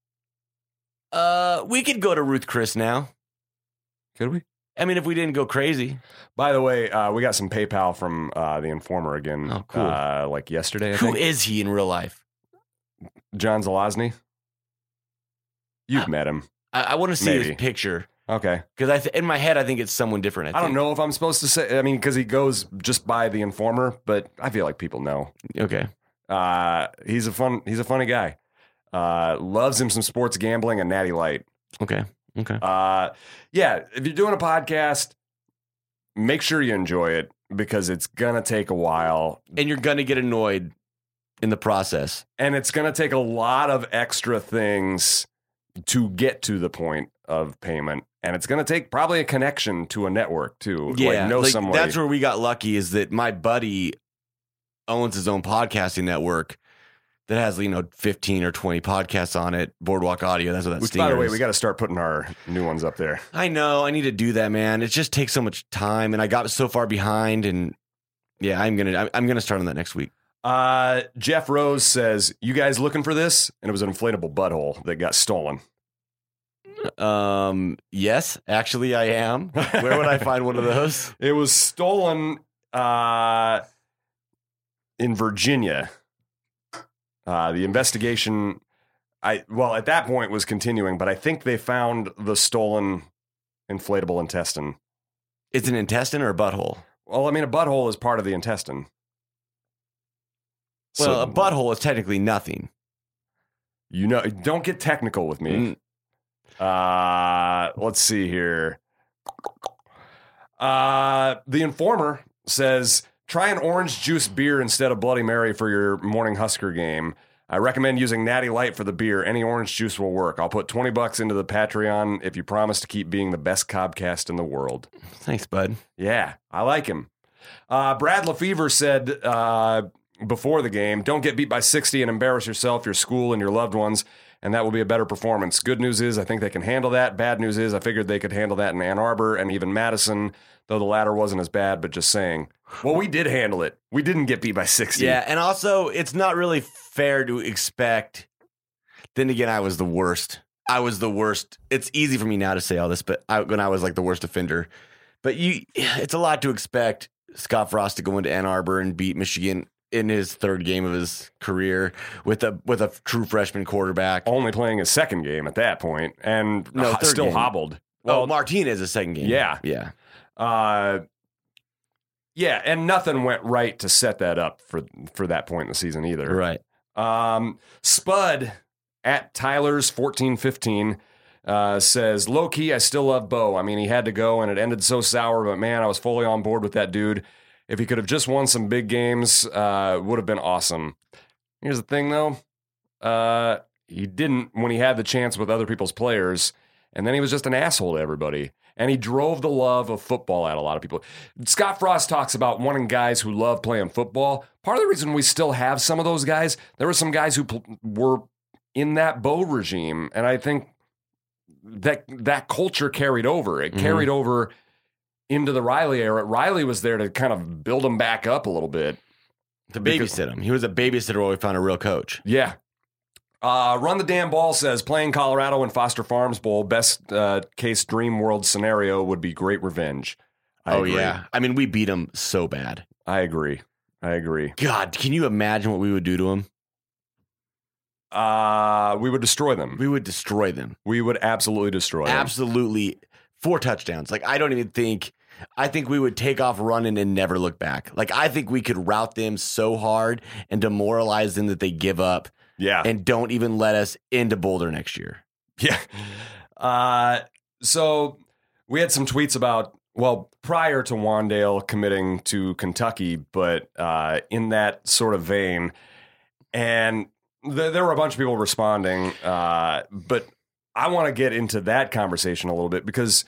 We could go to Ruth Chris now. Could we? I mean, if we didn't go crazy. By the way, we got some PayPal from the Informer again. Oh, cool. Like yesterday, I Who think. is he in real life? John Zelazny. You've met him. I want to see Maybe. his picture Okay. because in my head, I think it's someone different. I don't know if I'm supposed to say, I mean, because he goes just by the Informer, but I feel like people know. Okay. He's a funny guy. Loves him some sports gambling and Natty Light. Okay. Okay. Yeah, if you're doing a podcast, make sure you enjoy it because it's gonna take a while And you're going to get annoyed in the process. and it's gonna take a lot of extra things to get to the point of payment. And it's gonna take probably a connection to a network too. Yeah. like know like, somebody. that's where we got lucky is that my buddy owns his own podcasting network that has, 15 or 20 podcasts on it. Boardwalk Audio. That's what that Which, stinger by the way, is. we got to start putting our new ones up there. I know. I need to do that, man. It just takes so much time, and I got so far behind. And yeah, I'm gonna start on that next week. Jeff Rose says, "You guys looking for this?" And it was an inflatable butthole that got stolen. Yes, actually, I am. Where would I find one of those? It was stolen in Virginia. The investigation, at that point was continuing, but I think they found the stolen inflatable intestine. It's an intestine or a butthole? Well, I mean, a butthole is part of the intestine. Well, a butthole is technically nothing. Don't get technical with me. Let's see here. The Informer says, try an orange juice beer instead of Bloody Mary for your morning Husker game. I recommend using Natty Light for the beer. Any orange juice will work. I'll put $20 into the Patreon if you promise to keep being the best Cobcast in the world. Thanks, bud. Yeah, I like him. Brad Lefevre said before the game, don't get beat by 60 and embarrass yourself, your school, and your loved ones, and that will be a better performance. Good news is I think they can handle that. Bad news is I figured they could handle that in Ann Arbor and even Madison, though the latter wasn't as bad, but just saying. Well, we did handle it. We didn't get beat by 60. Yeah, and also, it's not really fair to expect. Then again, I was the worst. It's easy for me now to say all this, but when I was like the worst offender. But it's a lot to expect Scott Frost to go into Ann Arbor and beat Michigan in his third game of his career with a true freshman quarterback. Only playing his second game at that point, and No, third still game. hobbled. Martinez a second game. Yeah. Yeah. Yeah, and nothing went right to set that up for that point in the season either. Right. Spud at Tyler's 1415 says, low key, I still love Bo. I mean, he had to go and it ended so sour, but man, I was fully on board with that dude. If he could have just won some big games, would have been awesome. Here's the thing though. He didn't when he had the chance with other people's players, and then he was just an asshole to everybody. And he drove the love of football at a lot of people. Scott Frost talks about wanting guys who love playing football. Part of the reason we still have some of those guys, there were some guys who were in that Bo regime. And I think that culture carried over. It carried over into the Riley era. Riley was there to kind of build him back up a little bit. To babysit him. He was a babysitter while we found a real coach. Yeah. Run the Damn Ball says playing Colorado in Foster Farms Bowl, best case dream world scenario would be great revenge. I agree. Yeah. I mean, we beat them so bad. I agree. God, can you imagine what we would do to them? We would destroy them. We would destroy them. We would absolutely destroy them. Absolutely. 4 touchdowns. Like, I don't even think. I think we would take off running and never look back. Like, I think we could rout them so hard and demoralize them that they give up. Yeah. And don't even let us into Boulder next year. Yeah. So we had some tweets about, prior to Wandale committing to Kentucky, but in that sort of vein. And there were a bunch of people responding. But I want to get into that conversation a little bit because,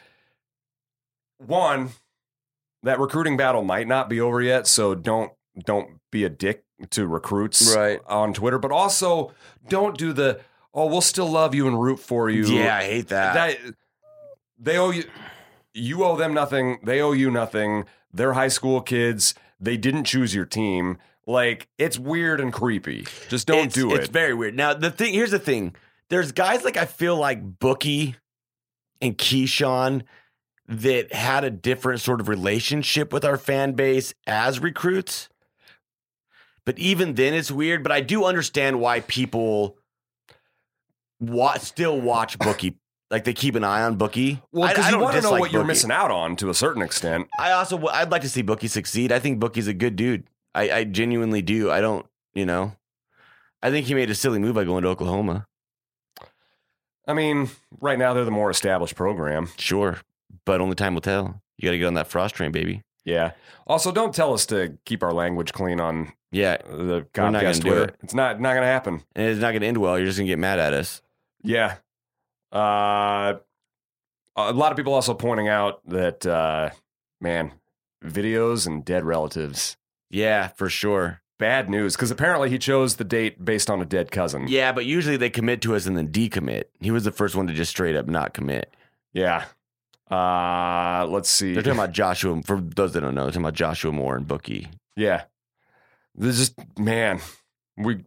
one, that recruiting battle might not be over yet. So don't be a dick to recruits on Twitter, but also don't do the, we'll still love you and root for you. Yeah, I hate that. They owe you owe them nothing. They owe you nothing. They're high school kids. They didn't choose your team. Like, it's weird and creepy. Just don't do it. It's very weird. Now, here's the thing. There's guys like, I feel like Bookie and Keyshawn that had a different sort of relationship with our fan base as recruits. But even then, it's weird. But I do understand why people still watch Bookie. Like, they keep an eye on Bookie. Well, because you want to know what you're Bookie. missing out on to a certain extent. I'd like to see Bookie succeed. I think Bookie's a good dude. I genuinely do. I don't, I think he made a silly move by going to Oklahoma. I mean, right now they're the more established program. Sure. But only time will tell. You got to get on that Frost train, baby. Yeah. Also, don't tell us to keep our language clean on the Comcast Twitter. It's not going to happen. And it's not going to end well. You're just going to get mad at us. Yeah. A lot of people also pointing out that, videos and dead relatives. Yeah, for sure. Bad news, because apparently he chose the date based on a dead cousin. Yeah, but usually they commit to us and then decommit. He was the first one to just straight up not commit. Yeah. Let's see. They're talking about Joshua. For those that don't know, they're talking about Joshua Moore and Bookie. Yeah. This is we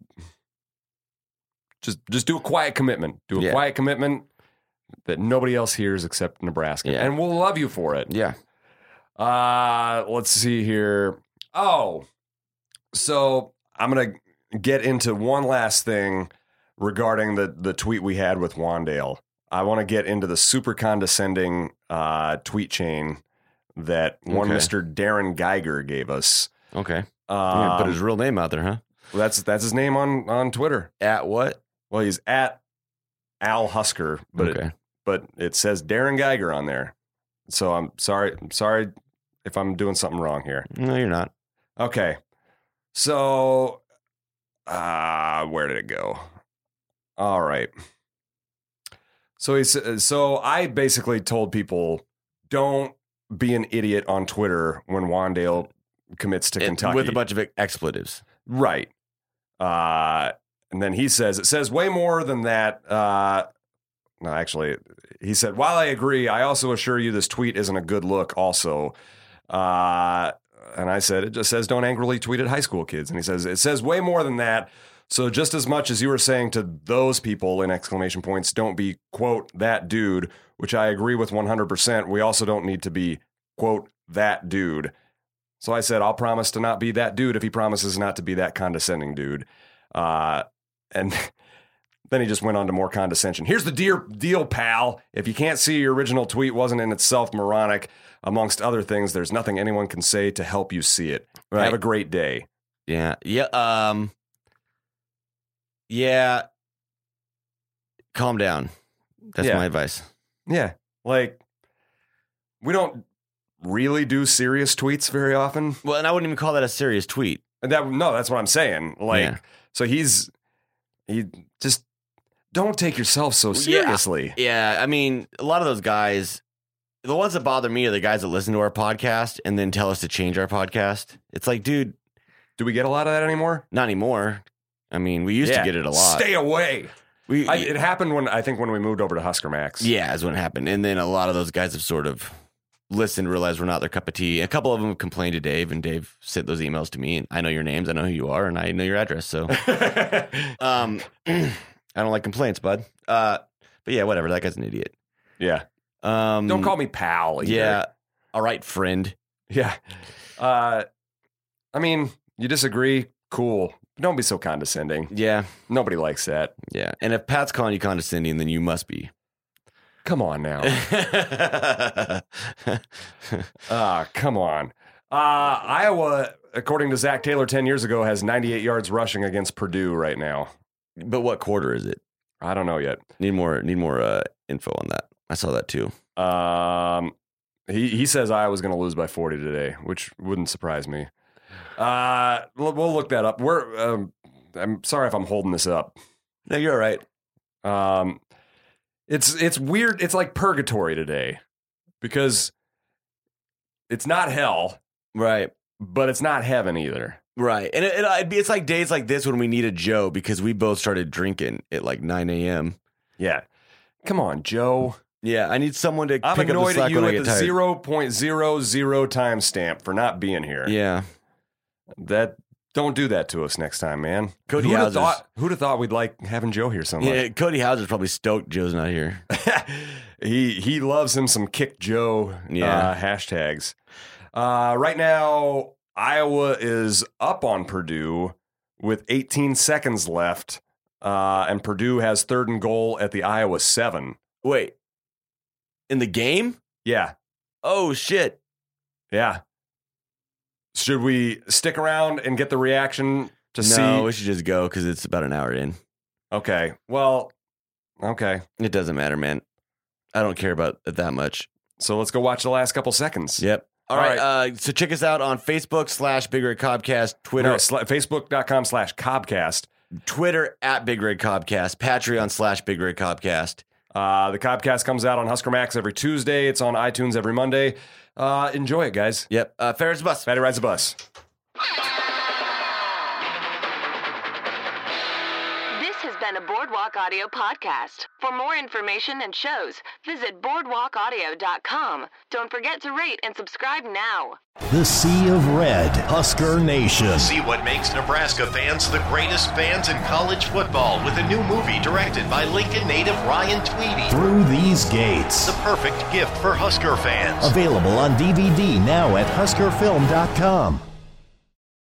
just do a quiet commitment. Do a quiet commitment that nobody else hears except Nebraska. Yeah. And we'll love you for it. Yeah. Let's see here. Oh, so I'm going to get into one last thing regarding the tweet we had with Wandale. I want to get into the super condescending tweet chain that one Mr. Darren Geiger gave us. Okay. Put his real name out there, huh? Well, that's his name on Twitter. At what? Well, he's at Al Husker, but it says Darren Geiger on there. So I'm sorry if I'm doing something wrong here. No, you're not. Okay. So where did it go? All right. So I basically told people, don't be an idiot on Twitter when Wandale commits to Kentucky. With a bunch of expletives. Right. And then he says, it says way more than that. No, actually, he said, while I agree, I also assure you this tweet isn't a good look also. And I said, it just says don't angrily tweet at high school kids. And he says, it says way more than that. So just as much as you were saying to those people in exclamation points, don't be, quote, that dude, which I agree with 100%. We also don't need to be, quote, that dude. So I said, I'll promise to not be that dude if he promises not to be that condescending dude. And then he just went on to more condescension. Here's the deal, pal. If you can't see your original tweet wasn't in itself moronic, amongst other things, there's nothing anyone can say to help you see it. Right. Have a great day. Yeah. Yeah. Yeah. Calm down. That's my advice. Yeah. Like, we don't really do serious tweets very often. Well, and I wouldn't even call that a serious tweet. That's what I'm saying. Like, so he just don't take yourself so seriously. Yeah. I mean, a lot of those guys, the ones that bother me are the guys that listen to our podcast and then tell us to change our podcast. It's like, dude. Do we get a lot of that anymore? Not anymore. I mean, we used to get it a lot. Stay away. It happened when we moved over to Husker Max. Yeah, is when it happened. And then a lot of those guys have sort of listened, realized we're not their cup of tea. A couple of them have complained to Dave, and Dave sent those emails to me. And I know your names, I know who you are, and I know your address. So, I don't like complaints, bud. But yeah, whatever. That guy's an idiot. Yeah. Don't Don't call me pal either. Yeah. All right, friend. Yeah. I mean, you disagree? Cool. Don't be so condescending. Yeah. Nobody likes that. Yeah. And if Pat's calling you condescending, then you must be. Come on now. Come on. Iowa, according to Zach Taylor 10 years ago, has 98 yards rushing against Purdue right now. But what quarter is it? I don't know yet. Need more info on that. I saw that too. He says Iowa's going to lose by 40 today, which wouldn't surprise me. We'll look that up. I'm sorry if I'm holding this up. No, you're all right. It's weird. It's like purgatory today because it's not hell, Right. but it's not heaven either. Right. And it's like days like this when we need a Joe because we both started drinking at like 9 a.m. Yeah. Come on, Joe. Yeah, I need someone to I'm pick up the annoyed slack at you when I at get the tired. 0.00 timestamp for not being here. Yeah. Don't do that to us next time, man. Cody Who'd have Houser's- thought we'd like having Joe here so much? Yeah, Cody Houser's probably stoked Joe's not here. He loves him some Kick Joe hashtags. Right now, Iowa is up on Purdue with 18 seconds left, and Purdue has 3rd and goal at the Iowa 7. Wait. In the game? Yeah, Oh, shit. yeah. Should we stick around and get the reaction to see? No, we should just go because it's about an hour in. Okay, well, okay. It doesn't matter, man. I don't care about it that much. So let's go watch the last couple seconds. Yep. All right. So check us out on Facebook /Big Red Cobcast, Twitter, Facebook.com/Cobcast. Twitter @Big Red Cobcast, Patreon /Big Red Cobcast. The Cobcast comes out on Husker Max every Tuesday. It's on iTunes every Monday. Enjoy it, guys. Yep. Ferris Bus. Fatty rides the bus. This has been a Boardwalk Audio podcast. For more information and shows, visit boardwalkaudio.com. Don't forget to rate and subscribe now. The Sea of Red, Husker Nation. See what makes Nebraska fans the greatest fans in college football with a new movie directed by Lincoln native Ryan Tweedy. Through These Gates. The perfect gift for Husker fans. Available on DVD now at huskerfilm.com.